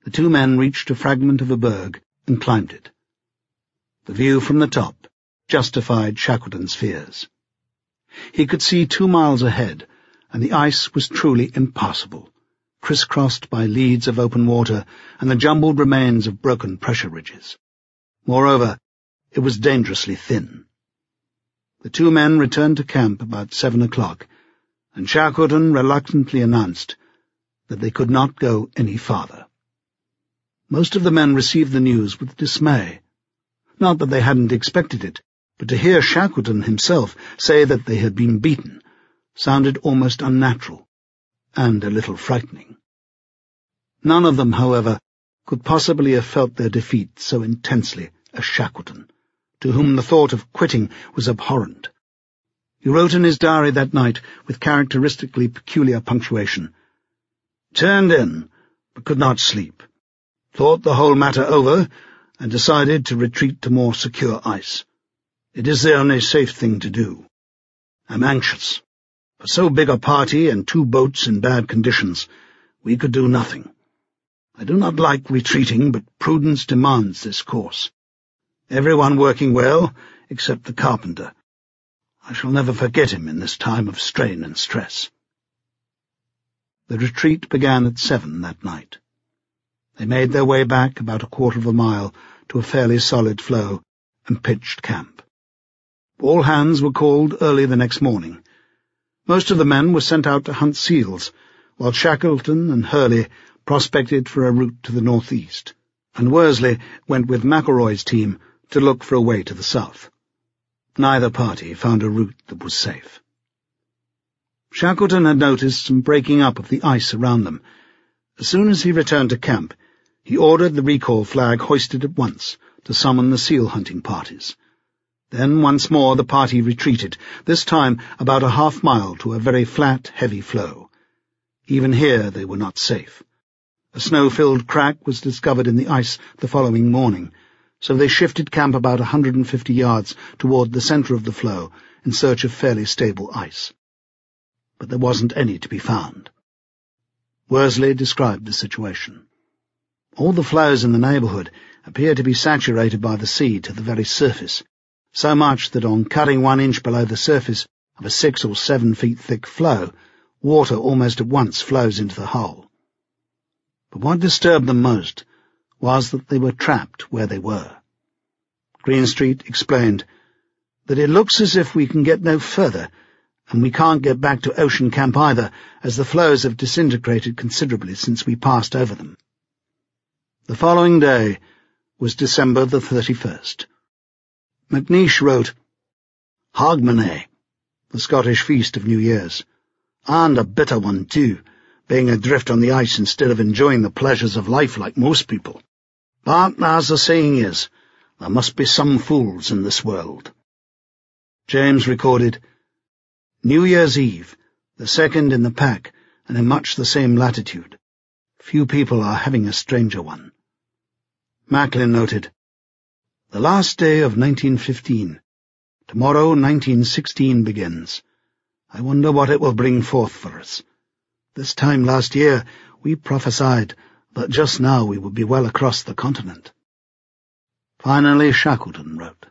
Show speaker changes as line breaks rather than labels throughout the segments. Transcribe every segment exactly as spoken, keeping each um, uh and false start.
the two men reached a fragment of a berg and climbed it. The view from the top justified Shackleton's fears. He could see two miles ahead, and the ice was truly impassable, crisscrossed by leads of open water and the jumbled remains of broken pressure ridges. Moreover, it was dangerously thin. The two men returned to camp about seven o'clock, and Shackleton reluctantly announced that they could not go any farther. Most of the men received the news with dismay. Not that they hadn't expected it, but to hear Shackleton himself say that they had been beaten sounded almost unnatural, and a little frightening. None of them, however, could possibly have felt their defeat so intensely as Shackleton, to whom the thought of quitting was abhorrent. He wrote in his diary that night, with characteristically peculiar punctuation, "Turned in, but could not sleep. Thought the whole matter over, and decided to retreat to more secure ice. It is the only safe thing to do. I'm anxious. For so big a party and two boats in bad conditions, we could do nothing. I do not like retreating, but prudence demands this course. Everyone working well, except the carpenter. I shall never forget him in this time of strain and stress." The retreat began at seven that night. They made their way back about a quarter of a mile to a fairly solid floe and pitched camp. All hands were called early the next morning. Most of the men were sent out to hunt seals, while Shackleton and Hurley prospected for a route to the northeast, and Worsley went with McElroy's team to look for a way to the south. Neither party found a route that was safe. Shackleton had noticed some breaking up of the ice around them. As soon as he returned to camp, he ordered the recall flag hoisted at once to summon the seal-hunting parties. Then once more the party retreated, this time about a half mile to a very flat, heavy floe. Even here they were not safe. A snow-filled crack was discovered in the ice the following morning, so they shifted camp about a hundred and fifty yards toward the center of the floe in search of fairly stable ice. But there wasn't any to be found. Worsley described the situation. All the floes in the neighborhood appeared to be saturated by the sea to the very surface, so much that on cutting one inch below the surface of a six or seven feet thick floe, water almost at once flows into the hull. But what disturbed them most was that they were trapped where they were. Greenstreet explained that it looks as if we can get no further, and we can't get back to Ocean Camp either, as the floes have disintegrated considerably since we passed over them. The following day was December the thirty-first. McNeish wrote, "Hogmanay, the Scottish feast of New Year's, and a bitter one too, being adrift on the ice instead of enjoying the pleasures of life like most people. But, as the saying is, there must be some fools in this world." James recorded, "New Year's Eve, the second in the pack, and in much the same latitude. Few people are having a stranger one." Macklin noted, "The last day of nineteen fifteen. Tomorrow nineteen sixteen begins. I wonder what it will bring forth for us. This time last year we prophesied that just now we would be well across the continent." Finally Shackleton wrote,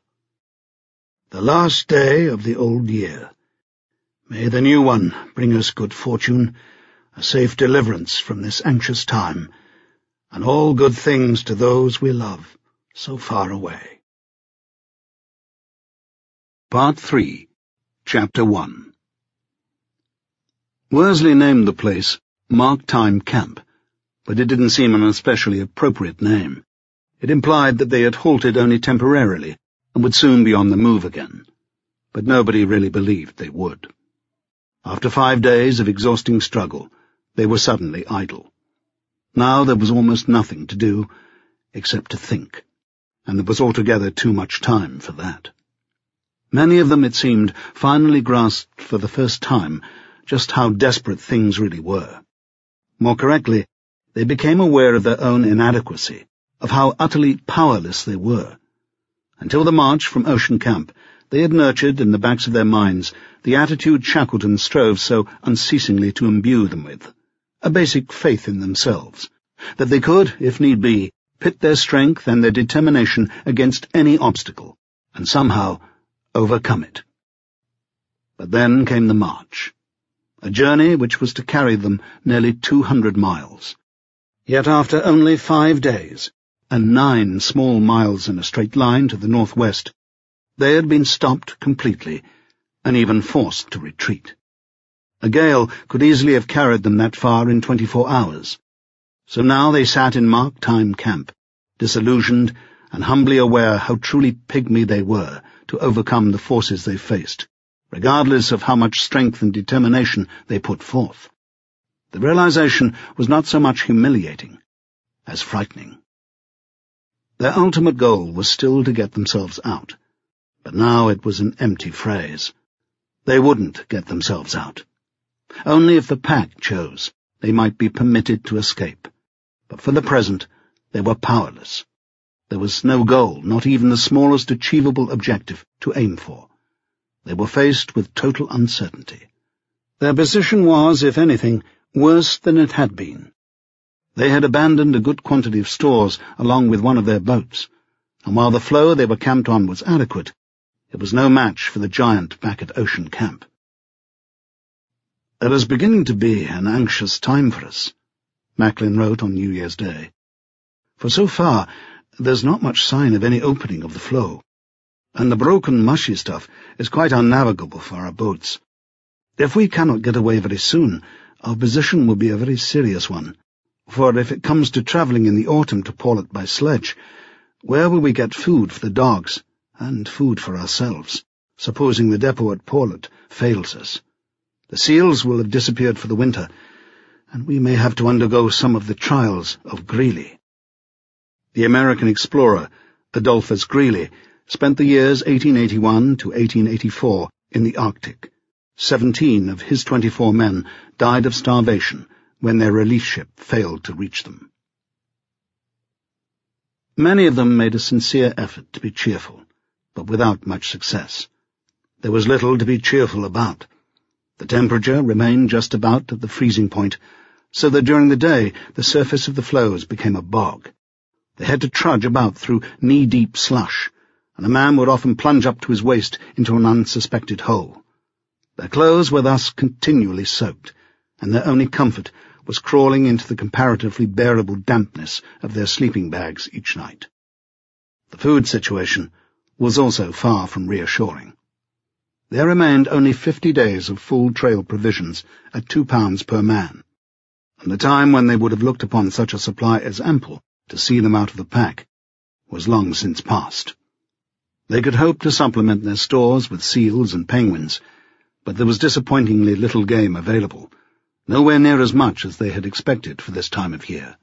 "The last day of the old year. May the new one bring us good fortune, a safe deliverance from this anxious time, and all good things to those we love so far away." Part three, Chapter one. Worsley named the place Mark Time Camp, but it didn't seem an especially appropriate name. It implied that they had halted only temporarily and would soon be on the move again, but nobody really believed they would. After five days of exhausting struggle, they were suddenly idle. Now there was almost nothing to do except to think, and there was altogether too much time for that. Many of them, it seemed, finally grasped for the first time just how desperate things really were. More correctly, they became aware of their own inadequacy, of how utterly powerless they were. Until the march from Ocean Camp, they had nurtured in the backs of their minds the attitude Shackleton strove so unceasingly to imbue them with, a basic faith in themselves, that they could, if need be, pit their strength and their determination against any obstacle, and somehow overcome it. But then came the march, a journey which was to carry them nearly two hundred miles. Yet after only five days, and nine small miles in a straight line to the northwest, they had been stopped completely, and even forced to retreat. A gale could easily have carried them that far in twenty-four hours. So now they sat in mark-time camp, disillusioned and humbly aware how truly pygmy they were to overcome the forces they faced, regardless of how much strength and determination they put forth. The realization was not so much humiliating as frightening. Their ultimate goal was still to get themselves out, but now it was an empty phrase. They wouldn't get themselves out. Only if the pack chose, they might be permitted to escape. But for the present, they were powerless. There was no goal, not even the smallest achievable objective, to aim for. They were faced with total uncertainty. Their position was, if anything, worse than it had been. They had abandoned a good quantity of stores along with one of their boats, and while the floe they were camped on was adequate, it was no match for the giant back at Ocean Camp. "It is beginning to be an anxious time for us," Macklin wrote on New Year's Day. "For so far, there's not much sign of any opening of the floe, and the broken, mushy stuff is quite unnavigable for our boats. If we cannot get away very soon, our position will be a very serious one, for if it comes to travelling in the autumn to Paulet by sledge, where will we get food for the dogs, and food for ourselves, supposing the depot at Paulet fails us? The seals will have disappeared for the winter, and we may have to undergo some of the trials of Greely." The American explorer, Adolphus Greely, spent the years eighteen eighty-one to eighteen eighty-four in the Arctic. Seventeen of his twenty-four men died of starvation when their relief ship failed to reach them. Many of them made a sincere effort to be cheerful, but without much success. There was little to be cheerful about. The temperature remained just about at the freezing point, so that during the day the surface of the floes became a bog. They had to trudge about through knee-deep slush, and a man would often plunge up to his waist into an unsuspected hole. Their clothes were thus continually soaked, and their only comfort was crawling into the comparatively bearable dampness of their sleeping bags each night. The food situation was also far from reassuring. There remained only fifty days of full trail provisions at two pounds per man, and the time when they would have looked upon such a supply as ample to see them out of the pack was long since past. They could hope to supplement their stores with seals and penguins, but there was disappointingly little game available, nowhere near as much as they had expected for this time of year.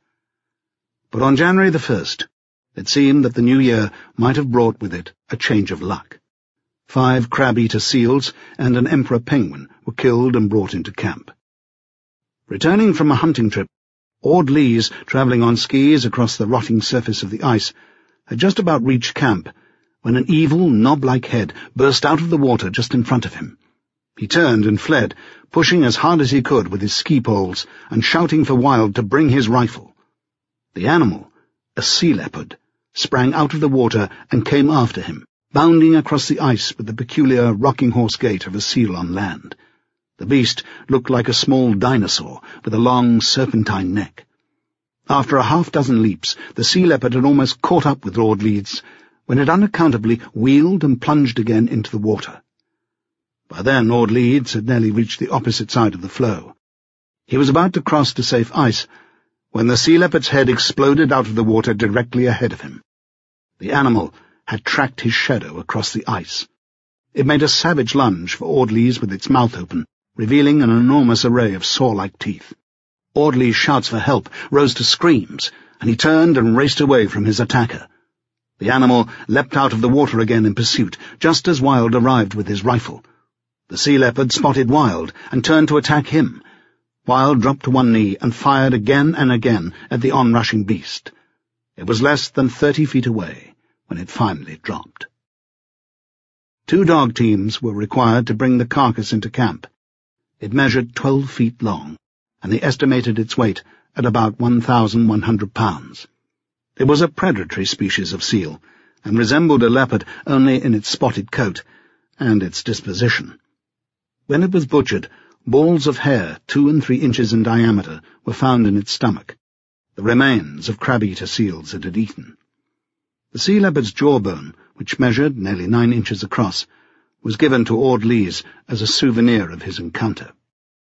But on January the first, it seemed that the new year might have brought with it a change of luck. Five crab-eater seals and an emperor penguin were killed and brought into camp. Returning from a hunting trip, Ord Lees, travelling on skis across the rotting surface of the ice, had just about reached camp when an evil, knob-like head burst out of the water just in front of him. He turned and fled, pushing as hard as he could with his ski poles and shouting for Wild to bring his rifle. The animal, a sea leopard, sprang out of the water and came after him, bounding across the ice with the peculiar rocking-horse gait of a seal on land. The beast looked like a small dinosaur with a long serpentine neck. After a half-dozen leaps, the sea leopard had almost caught up with Ord Lees, when it unaccountably wheeled and plunged again into the water. By then Ord Lees had nearly reached the opposite side of the floe. He was about to cross to safe ice, when the sea leopard's head exploded out of the water directly ahead of him. The animal had tracked his shadow across the ice. It made a savage lunge for Ord Lees with its mouth open, revealing an enormous array of saw-like teeth. Ord Lees' shouts for help rose to screams, and he turned and raced away from his attacker. The animal leapt out of the water again in pursuit, just as Wild arrived with his rifle. The sea leopard spotted Wild and turned to attack him. Wild dropped to one knee and fired again and again at the onrushing beast. It was less than thirty feet away when it finally dropped. Two dog teams were required to bring the carcass into camp. It measured twelve feet long, and they estimated its weight at about one thousand one hundred pounds. It was a predatory species of seal, and resembled a leopard only in its spotted coat and its disposition. When it was butchered, balls of hair two and three inches in diameter were found in its stomach, the remains of crab-eater seals it had eaten. The sea leopard's jawbone, which measured nearly nine inches across, was given to Ord Lees as a souvenir of his encounter.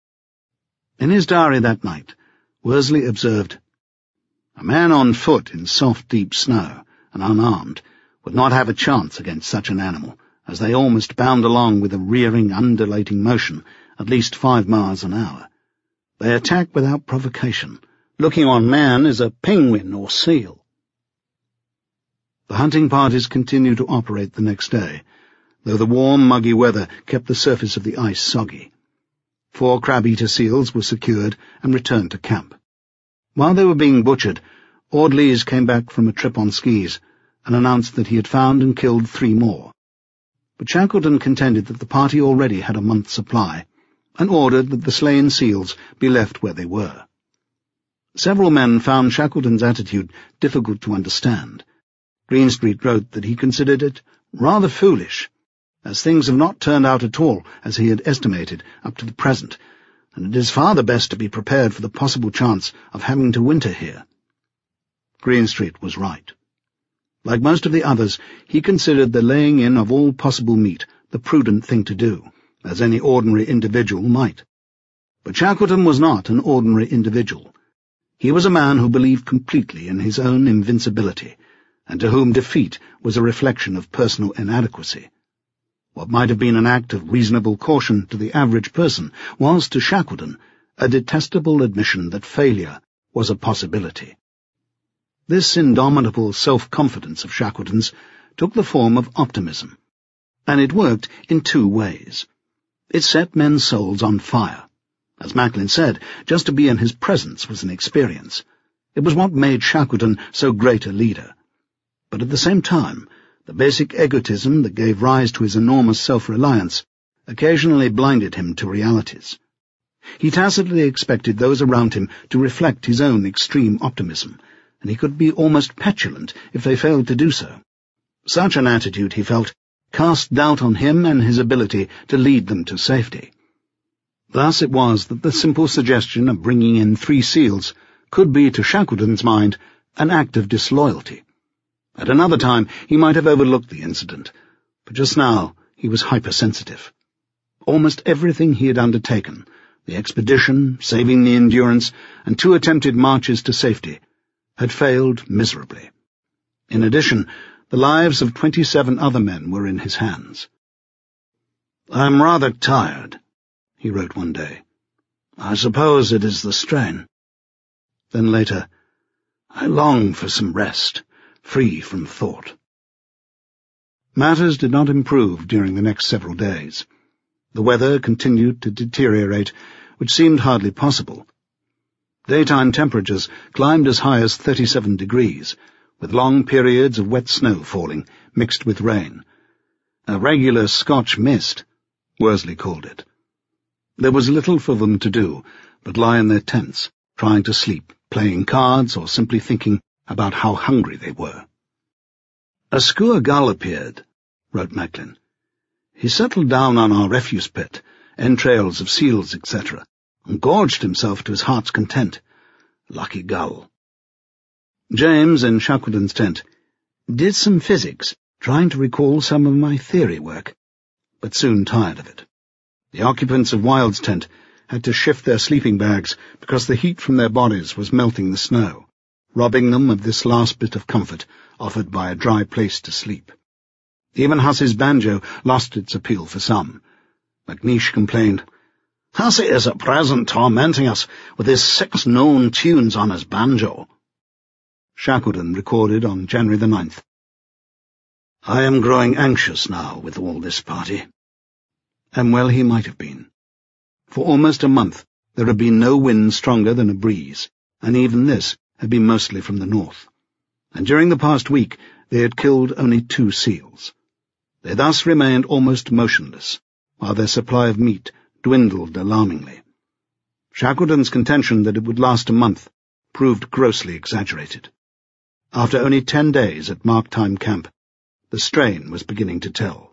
In his diary that night, Worsley observed, "A man on foot in soft, deep snow, and unarmed, would not have a chance against such an animal, as they almost bound along with a rearing, undulating motion at least five miles an hour. They attack without provocation, looking on man as a penguin or seal." The hunting parties continued to operate the next day, though the warm, muggy weather kept the surface of the ice soggy. Four crab-eater seals were secured and returned to camp. While they were being butchered, Ord Lees came back from a trip on skis and announced that he had found and killed three more. But Shackleton contended that the party already had a month's supply, and ordered that the slain seals be left where they were. Several men found Shackleton's attitude difficult to understand. Greenstreet wrote that he considered it rather foolish, as things have not turned out at all as he had estimated up to the present, and it is far the best to be prepared for the possible chance of having to winter here. Greenstreet was right. Like most of the others, he considered the laying in of all possible meat the prudent thing to do, as any ordinary individual might. But Shackleton was not an ordinary individual. He was a man who believed completely in his own invincibility, and to whom defeat was a reflection of personal inadequacy. What might have been an act of reasonable caution to the average person was, to Shackleton, a detestable admission that failure was a possibility. This indomitable self-confidence of Shackleton's took the form of optimism, and it worked in two ways. It set men's souls on fire. As Macklin said, just to be in his presence was an experience. It was what made Shackleton so great a leader. But at the same time, the basic egotism that gave rise to his enormous self-reliance occasionally blinded him to realities. He tacitly expected those around him to reflect his own extreme optimism, and he could be almost petulant if they failed to do so. Such an attitude, he felt, cast doubt on him and his ability to lead them to safety. Thus it was that the simple suggestion of bringing in three seals could be, to Shackleton's mind, an act of disloyalty. At another time he might have overlooked the incident, but just now he was hypersensitive. Almost everything he had undertaken, the expedition, saving the Endurance, and two attempted marches to safety, had failed miserably. In addition, the lives of twenty-seven other men were in his hands. "I'm rather tired," he wrote one day. "I suppose it is the strain." Then later, "I long for some rest, free from thought." Matters did not improve during the next several days. The weather continued to deteriorate, which seemed hardly possible. Daytime temperatures climbed as high as thirty-seven degrees, with long periods of wet snow falling, mixed with rain. A regular Scotch mist, Worsley called it. There was little for them to do but lie in their tents, trying to sleep, playing cards, or simply thinking about how hungry they were. "A skua gull appeared," wrote Macklin. "He settled down on our refuse pit, entrails of seals, et cetera, and gorged himself to his heart's content. Lucky gull." James, in Shackleton's tent, did some physics, trying to recall some of my theory work, but soon tired of it. The occupants of Wild's tent had to shift their sleeping bags because the heat from their bodies was melting the snow, robbing them of this last bit of comfort offered by a dry place to sleep. Even Hussey's banjo lost its appeal for some. McNeish complained, "Hussey is at present tormenting us with his six known tunes on his banjo." Shackleton recorded on January the ninth, "I am growing anxious now with all this party." And well he might have been. For almost a month there had been no wind stronger than a breeze, and even this had been mostly from the north. And during the past week they had killed only two seals. They thus remained almost motionless, while their supply of meat dwindled alarmingly. Shackleton's contention that it would last a month proved grossly exaggerated. After only ten days at Mark Time Camp, the strain was beginning to tell.